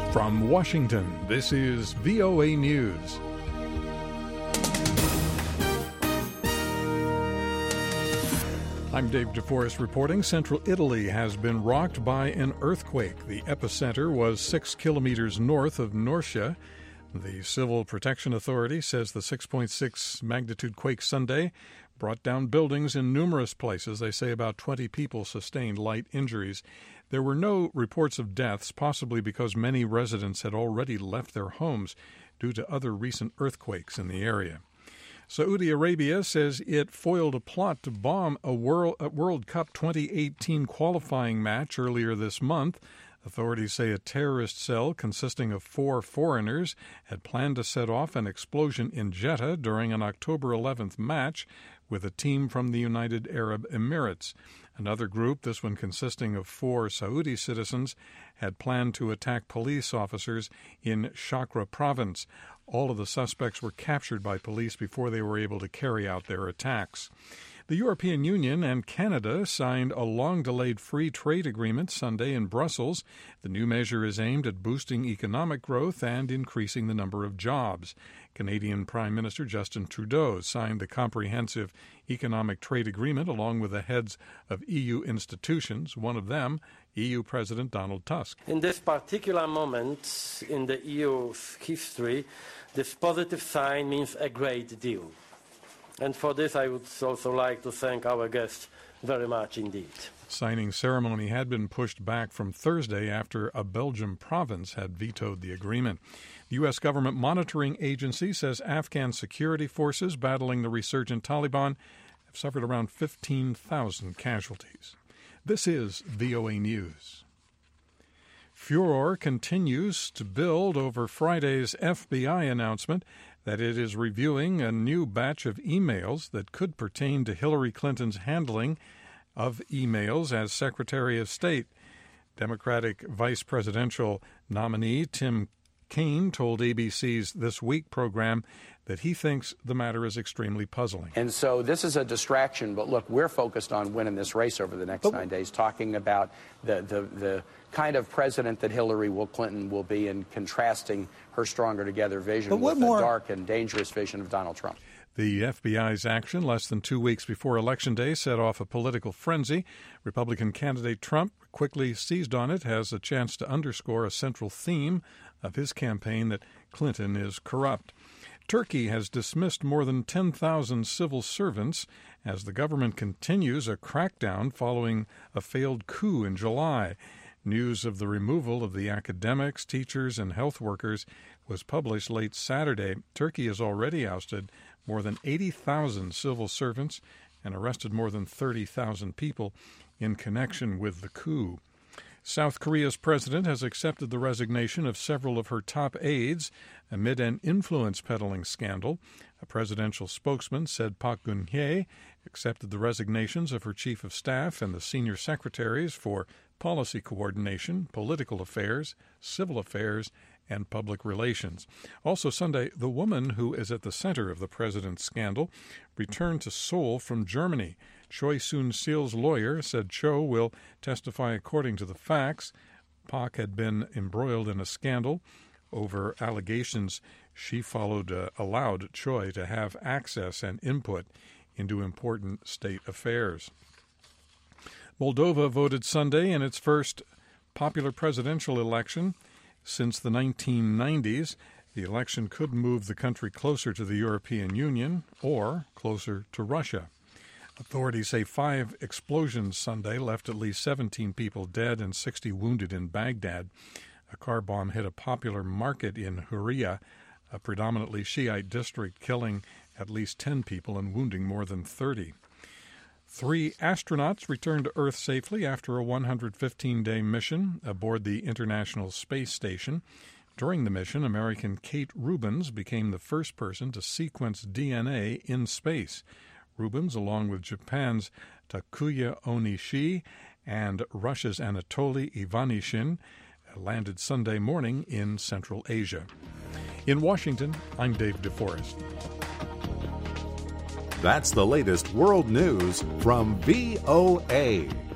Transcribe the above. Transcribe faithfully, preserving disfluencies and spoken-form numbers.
From Washington, this is V O A News. I'm Dave DeForest reporting. Central Italy has been rocked by an earthquake. The epicenter was six kilometers north of Norcia. The Civil Protection Authority says the six point six magnitude quake Sunday brought down buildings in numerous places. They say about twenty people sustained light injuries. There were no reports of deaths, possibly because many residents had already left their homes due to other recent earthquakes in the area. Saudi Arabia says it foiled a plot to bomb a World, a World Cup twenty eighteen qualifying match earlier this month. Authorities say a terrorist cell consisting of four foreigners had planned to set off an explosion in Jeddah during an October eleventh match with a team from the United Arab Emirates. Another group, this one consisting of four Saudi citizens, had planned to attack police officers in Shakra province. All of the suspects were captured by police before they were able to carry out their attacks. The European Union and Canada signed a long-delayed free trade agreement Sunday in Brussels. The new measure is aimed at boosting economic growth and increasing the number of jobs. Canadian Prime Minister Justin Trudeau signed the comprehensive economic trade agreement along with the heads of E U institutions, one of them, E U President Donald Tusk. In this particular moment in the E U's history, this positive sign means a great deal. And for this, I would also like to thank our guests very much indeed. Signing ceremony had been pushed back from Thursday after a Belgian province had vetoed the agreement. The U S government monitoring agency says Afghan security forces battling the resurgent Taliban have suffered around fifteen thousand casualties. This is V O A News. Furor continues to build over Friday's F B I announcement that it is reviewing a new batch of emails that could pertain to Hillary Clinton's handling of emails as Secretary of State. Democratic vice presidential nominee Tim Kaine told A B C's This Week program that he thinks the matter is extremely puzzling. And so this is a distraction, but look, we're focused on winning this race over the next but, nine days, talking about the, the, the kind of president that Hillary will, Clinton will be and contrasting her stronger together vision with the dark and dangerous vision of Donald Trump. The F B I's action less than two weeks before Election Day set off a political frenzy. Republican candidate Trump quickly seized on it as a chance to underscore a central theme of his campaign that Clinton is corrupt. Turkey has dismissed more than ten thousand civil servants as the government continues a crackdown following a failed coup in July. News of the removal of the academics, teachers, and health workers was published late Saturday. Turkey has already ousted more than eighty thousand civil servants and arrested more than thirty thousand people in connection with the coup. South Korea's president has accepted the resignation of several of her top aides amid an influence peddling scandal. A presidential spokesman said Park Geun-hye accepted the resignations of her chief of staff and the senior secretaries for policy coordination, political affairs, civil affairs, and public relations. Also Sunday, the woman who is at the center of the president's scandal returned to Seoul from Germany. Choi Soon-sil's lawyer said Cho will testify according to the facts. Park had been embroiled in a scandal over allegations she followed uh, allowed Choi to have access and input into important state affairs. Moldova voted Sunday in its first popular presidential election since the nineteen nineties. The election could move the country closer to the European Union or closer to Russia. Authorities say five explosions Sunday left at least seventeen people dead and sixty wounded in Baghdad. A car bomb hit a popular market in Huria, a predominantly Shiite district, killing at least ten people and wounding more than thirty. Three astronauts returned to Earth safely after a one hundred fifteen day mission aboard the International Space Station. During the mission, American Kate Rubins became the first person to sequence D N A in space. Rubins, along with Japan's Takuya Onishi and Russia's Anatoly Ivanishin, landed Sunday morning in Central Asia. In Washington, I'm Dave DeForest. That's the latest world news from V O A.